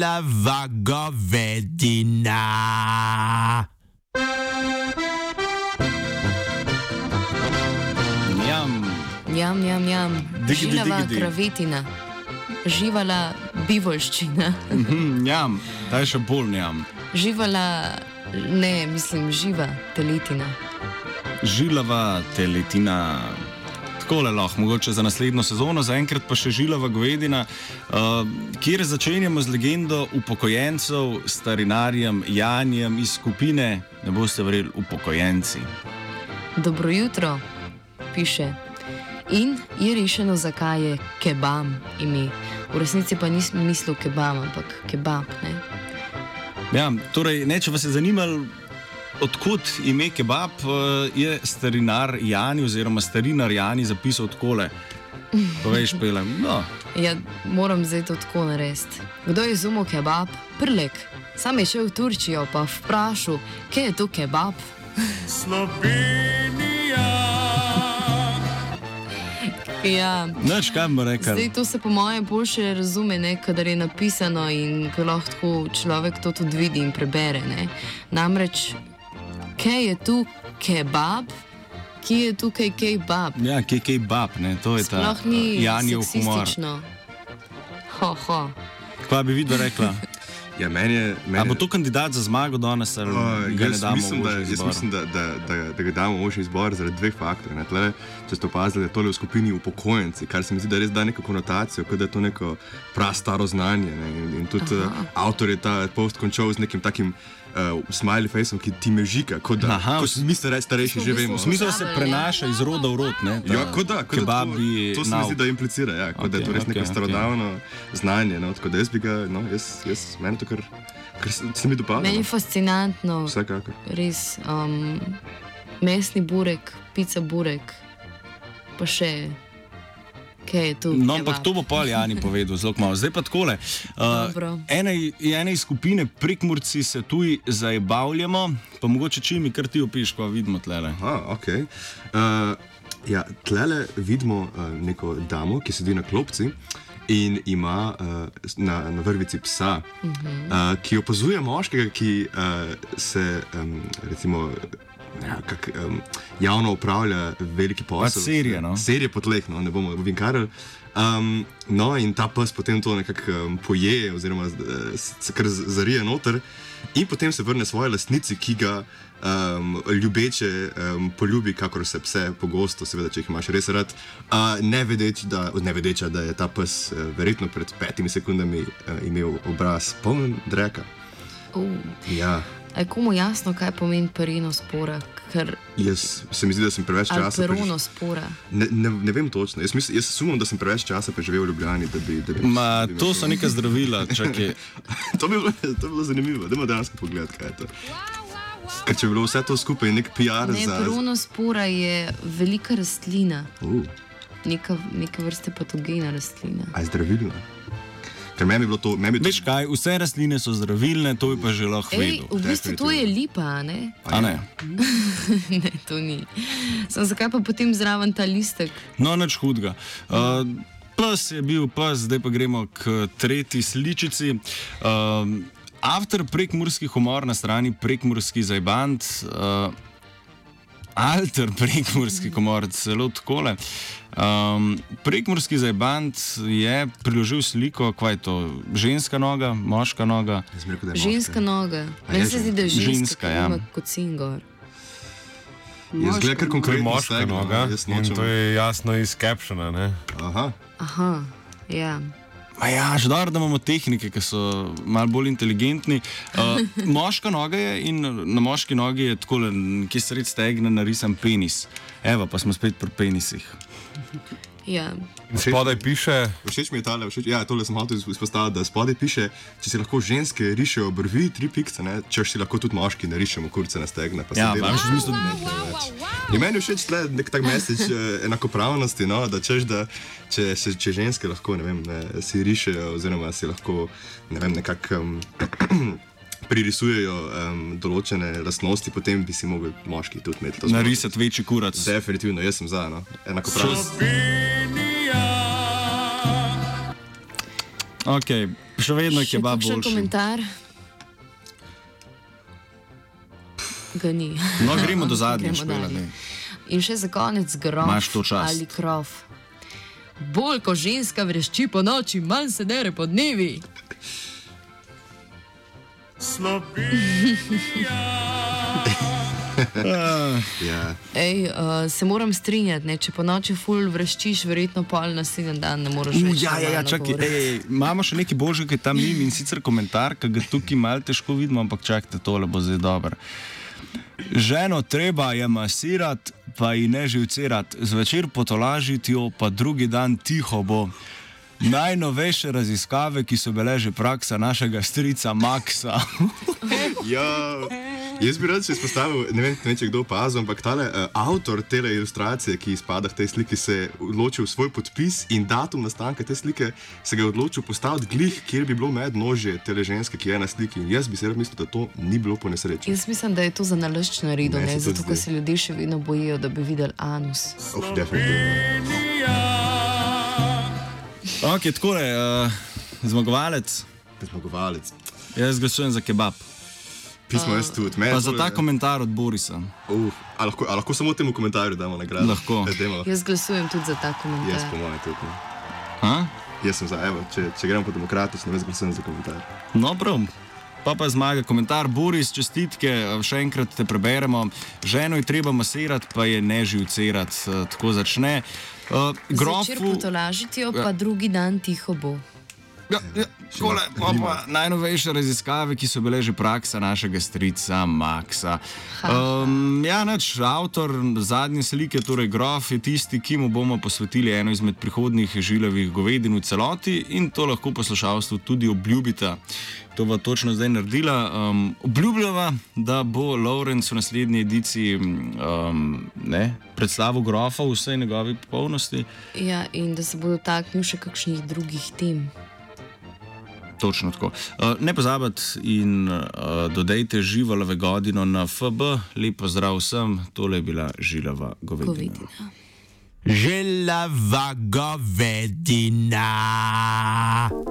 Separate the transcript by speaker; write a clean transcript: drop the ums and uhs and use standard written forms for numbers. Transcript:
Speaker 1: žilava govedina.
Speaker 2: Jam. Žilava kravetina. Živala bivoljščina.
Speaker 3: Njam, daj še bolj njam.
Speaker 2: Živala, živa teletina.
Speaker 3: Žilava teletina. Takole lahko, mogoče za naslednjo sezono, zaenkrat pa še žilava govedina, kjer začenjamo z legendo upokojencev, starinarjem Janijem iz skupine, ne boste verjeli, upokojenci.
Speaker 2: Dobro jutro, piše. In je rešeno, zakaj je kebab ime. V resnici pa nisem mislil kebab, ampak kebab, ne?
Speaker 3: Ja, torej, če vas je zanimalo, odkud ime kebab, je starinar Jani oziroma starinar Jani zapisal takole. Povej, Špela. No.
Speaker 2: Ja, moram zdaj to tako narediti. Kdo je izumil kebab? Prlek. Sam je šel v Turčijo pa vprašal, kaj je to kebab?
Speaker 1: Slovenija.
Speaker 2: Ja.
Speaker 3: Noč, kaj bi rekel?
Speaker 2: Zdaj to se po mojem boljše razume, ne, kadar je napisano in ko lahko človek to tudi vidi in prebere, ne. Namreč, kaj je tu kebab, ki je tukaj kebab?
Speaker 3: Ja, kebab, ne, to je ta Janijev humor.
Speaker 2: Seksistično. Ho.
Speaker 3: Kaj bi vidva rekla?
Speaker 4: Ja, meni je...
Speaker 3: A bo to kandidat za zmago danes, ali ga ne damo v ožji izbor?
Speaker 4: Jaz mislim, da ga damo v ožji izbor zaradi dveh faktorjev. Tle, če ste opazili, da je tole v skupini upokojenci, kar se mi zdi, da res da neko konotacijo, kot da je to neko prastaro znanje. Ne? In tudi avtor je ta post končal z nekim takim smiley faceom, ki ti me žika, kot da mi starejši že vemo.
Speaker 3: V smislu, da se prenaša iz roda v rod, ne?
Speaker 4: Ja, kot da.
Speaker 3: Kebabi...
Speaker 4: To se mi zdi, da implicira, ja, kot da je to res neko starodavno znanje. No? Tako da jaz bi ga, meni to kar se mi dopada.
Speaker 2: Meni je fascinantno.
Speaker 4: Vsekakor.
Speaker 2: Res, mesni burek, pica burek, pa še... Kaj je tu?
Speaker 3: No, ampak to bo pol Jani povedal, zelo malo. Zdaj pa takole. Ene skupine Prekmurci se tuj zajebavljamo, pa mogoče čimi, kar ti opiš, ko vidimo tlele.
Speaker 4: Okay. Ja, tlele vidimo neko damo, ki sedi na klopci in ima na vrvici psa, ki opazuje moškega, ki se, recimo, javno upravlja veliki posel.
Speaker 3: Serije, no?
Speaker 4: Serije po tleh, no, ne bomo vinkarali. No, in ta pes potem to nekako poje, oziroma se kar zarije noter in potem se vrne svoje lastnici, ki ga ljubeče poljubi, kakor se pse pogosto, seveda, če jih imaš res rad, ne vedeča, da je ta pes verjetno pred 5 sekundami imel obraz poln dreka. Ja.
Speaker 2: A je komu jasno, kaj pomeni perinospora?
Speaker 4: Jaz se mi zdi, da sem preveč časa...
Speaker 2: Peronospora.
Speaker 4: Ne vem točno. Jaz sumam, da sem preveč časa preživel v Ljubljani, da bi
Speaker 3: to so neka zdravila, čakaj.
Speaker 4: To bi bilo zanimivo. Dajmo dejansko pogledati, kaj je to. Ker če bi bilo vse to skupaj nek PR za...
Speaker 2: Peronospora je velika rastlina. Neka vrste patogena rastlina.
Speaker 4: A je zdravilna? Ker meni bi bilo to...
Speaker 3: Veš kaj, vse rastline so zdravilne, to bi pa že lahko vedel.
Speaker 2: V bistvu to je lipa, ne?
Speaker 3: A ne?
Speaker 2: Ne, to ni. Zakaj pa potem zraven ta listek?
Speaker 3: No, nič hudega. Pes je bil pes, zdaj pa gremo k tretji sličici. Avtor prekmurski humor na strani Prekmurski zajbant, alter prekmurski humor, celo takole. Prekmurski zajbant je priložil sliko, kaj je to, ženska noga, moška noga?
Speaker 2: Ženska noga. Meni se zdi, da je ženska, ki ima kocin gor.
Speaker 4: Jaz gledam kar konkretno
Speaker 5: moška noga in to je jasno iz captiona, ne?
Speaker 2: Aha, ja.
Speaker 3: Ja, ždar, da imamo tehnike, ki so malo bolj inteligentni. Moška noga je in na moški nogi je takole, ki sred stegna narisan penis. Evo, pa smo spet pri penisih.
Speaker 2: Ja.
Speaker 5: Spodaj piše...
Speaker 4: Všeč mi je tale, tole sem hotel izpostaviti, da spodaj piše, če si lahko ženske rišejo obrvi, 3 pikce, ne, če si lahko tudi moški narišemo kurce na stegna.
Speaker 3: Ja, vam še smisel,
Speaker 4: In meni je všeč tle nek tak message enakopravnosti, no, da češ, da če ženske lahko, ne vem, si rišejo oziroma si lahko, ne vem, nekako pririsujejo določene lastnosti, potem bi si mogli moški tudi imeti to.
Speaker 3: Narisati večji kurac.
Speaker 4: Definitivno, jaz sem za, no. Enakopravnost.
Speaker 3: Okay, še vedno je kebab
Speaker 2: Še
Speaker 3: boljši.
Speaker 2: komentar? Ga ni.
Speaker 3: No, gremo do zadnje
Speaker 2: Gremo
Speaker 3: špela.
Speaker 2: dalje. In še za konec grof
Speaker 3: Imaš to čast.
Speaker 2: ali krof. Bolj ko ženska vrešči po noči, manj se dere po dnevi.
Speaker 4: Ja.
Speaker 2: Ej, se moram strinjati, ne? Če po noči ful vreščiš, verjetno pol naslednji dan ne moreš več. normalno
Speaker 3: Čakaj,
Speaker 2: govoriti.
Speaker 3: imamo še nekaj božjega, ki je tam mimo in sicer komentar, ki ga tukaj malo težko vidimo, ampak čakajte, tole bo zdaj dobro. Ženo treba je masirati, pa ji ne živcirati, zvečer potolažiti jo, pa drugi dan tiho bo. Najnovejše raziskave, ki so bile že praksa našega strica Maxa.
Speaker 4: Ja, jaz bi rad še izpostavil, ne vem, če kdo opazil, ampak tale avtor te ilustracije, ki izpada v tej sliki, se je odločil svoj podpis in datum nastanka te slike se ga je odločil postaviti glih, kjer bi bilo mednožje tele ženske, ki je na sliki. In jaz bi se rad mislil, da to ni bilo po nesreči.
Speaker 2: Jaz mislim, da je to za nalašč naredil,
Speaker 4: Ne,
Speaker 2: ne?
Speaker 4: se tudi
Speaker 2: Zato, ker
Speaker 4: zdi.
Speaker 2: se ljudje še vedno bojijo, da bi videli anus.
Speaker 4: Definitivno.
Speaker 3: Ok, takole, zmagovalec,
Speaker 4: Zmagovalec.
Speaker 3: jaz glasujem za kebab.
Speaker 4: Pismo jaz tudi.
Speaker 3: Pa za ta komentar od Borisa.
Speaker 4: A lahko samo temu komentarju damo nagrado?
Speaker 3: Lahko.
Speaker 4: Dajmo.
Speaker 2: Jaz glasujem tudi za ta
Speaker 4: Jaz
Speaker 2: komentar.
Speaker 4: po mojem tudi. Ne.
Speaker 3: Ha?
Speaker 4: Jaz sem za, evo, če gremo po demokratično, jaz glasujem za komentar.
Speaker 3: No, prav. Pa zmaga komentar. Boris, čestitke, še enkrat te preberemo. Ženo je treba masirati, pa je ne živcerati. Tako začne.
Speaker 2: Zvečer
Speaker 3: Grofu.
Speaker 2: potolažiti jo, pa drugi dan tiho bo.
Speaker 3: Takole, pa najnovejše raziskave, ki so bile že praksa našega strica Maxa. Ja, nač, avtor zadnje slike, torej grof, je tisti, ki mu bomo posvetili eno izmed prihodnjih žilavih govedin v celoti in to lahko poslušalstvu tudi obljubita. To bo točno zdaj naredila. Obljubljava, da bo Lawrence v naslednji ediciji predstavil grofa v vsej njegovi popolnosti.
Speaker 2: Ja, in da se bo dotaknil še kakšnih drugih tem.
Speaker 3: Točno tako. Ne pozabite in dodajte živalove godino na FB. Lep pozdrav vsem, tole je bila žilava govedina.
Speaker 2: Govedina.
Speaker 1: Žilava govedina.